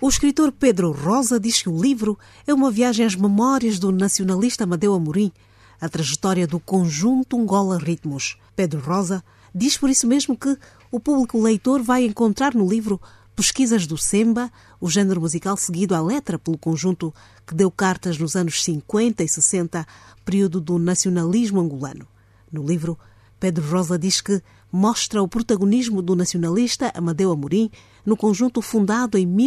O escritor Pedro Rosa diz que o livro é uma viagem às memórias do nacionalista Amadeu Amorim, a trajetória do conjunto Angola Ritmos. Pedro Rosa diz por isso mesmo que o público leitor vai encontrar no livro pesquisas do semba, o género musical seguido à letra pelo conjunto que deu cartas nos anos 50 e 60, período do nacionalismo angolano. No livro, Pedro Rosa diz que mostra o protagonismo do nacionalista Amadeu Amorim no conjunto fundado em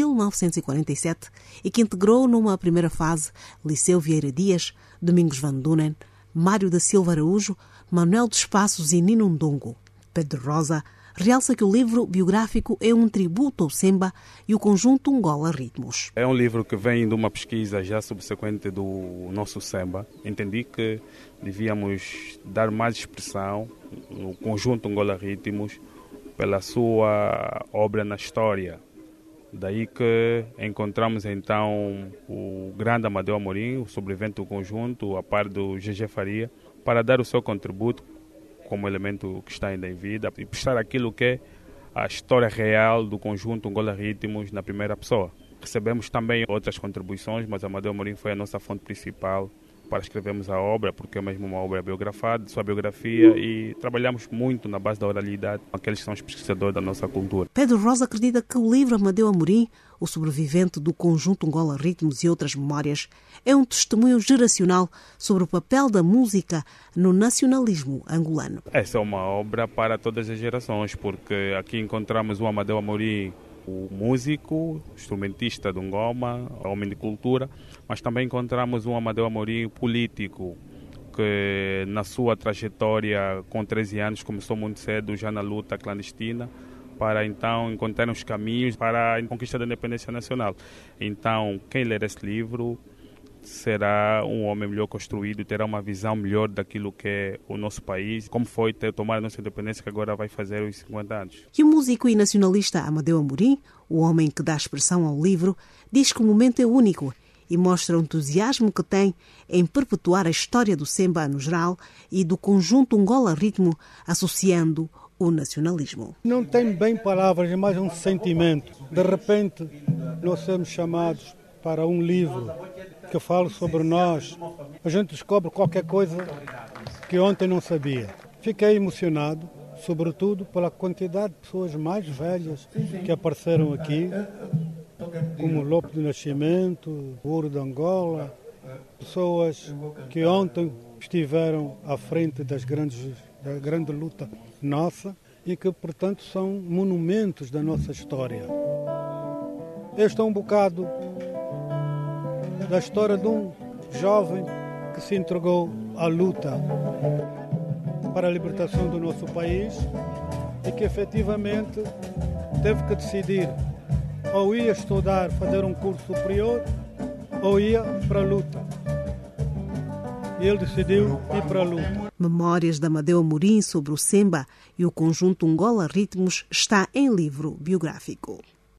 1947 e que integrou numa primeira fase Liceu Vieira Dias, Domingos Van Dunen, Mário da Silva Araújo, Manuel dos Passos e Nino Ndongo. Pedro Rosa realça que o livro biográfico é um tributo ao semba e o conjunto Angola Ritmos. É um livro que vem de uma pesquisa já subsequente do nosso semba. Entendi que devíamos dar mais expressão no conjunto Angola Ritmos pela sua obra na história. Daí que encontramos então o grande Amadeu Amorim, o sobrevivente do conjunto, a par do GG Faria, para dar o seu contributo como elemento que está ainda em vida e prestar aquilo que é a história real do conjunto Angola Ritmos na primeira pessoa. Recebemos também outras contribuições, mas Amadeu Amorim foi a nossa fonte principal para escrevermos a obra, porque é mesmo uma obra biografada, sua biografia, e trabalhamos muito na base da oralidade, aqueles que são os pesquisadores da nossa cultura. Pedro Rosa acredita que o livro Amadeu Amorim, o sobrevivente do conjunto Angola Ritmos e outras memórias, é um testemunho geracional sobre o papel da música no nacionalismo angolano. Essa é uma obra para todas as gerações, porque aqui encontramos o Amadeu Amorim, o músico, instrumentista de ngoma, homem de cultura, mas também encontramos um Amadeu Amorim político, que na sua trajetória com 13 anos começou muito cedo já na luta clandestina, para então encontrar os caminhos para a conquista da independência nacional. Então, quem ler esse livro será um homem melhor construído, terá uma visão melhor daquilo que é o nosso país, como foi ter tomado a nossa independência, que agora vai fazer os 50 anos. E o músico e nacionalista Amadeu Amorim, o homem que dá expressão ao livro, diz que o momento é único e mostra o entusiasmo que tem em perpetuar a história do semba no geral e do conjunto Angola Ritmo, associando o nacionalismo. Não tem bem palavras, é mais um sentimento. De repente, nós somos chamados para um livro que fala sobre nós. A gente descobre qualquer coisa que ontem não sabia. Fiquei emocionado, sobretudo pela quantidade de pessoas mais velhas que apareceram aqui, como Lope do Nascimento, Ouro de Angola, pessoas que ontem estiveram à frente da grande luta nossa e que, portanto, são monumentos da nossa história. Este é um bocado da história de um jovem que se entregou à luta para a libertação do nosso país e que efetivamente teve que decidir ou ia estudar, fazer um curso superior ou ia para a luta. E ele decidiu ir para a luta. Memórias de Amadeu Amorim sobre o semba e o conjunto Angola Ritmos está em livro biográfico.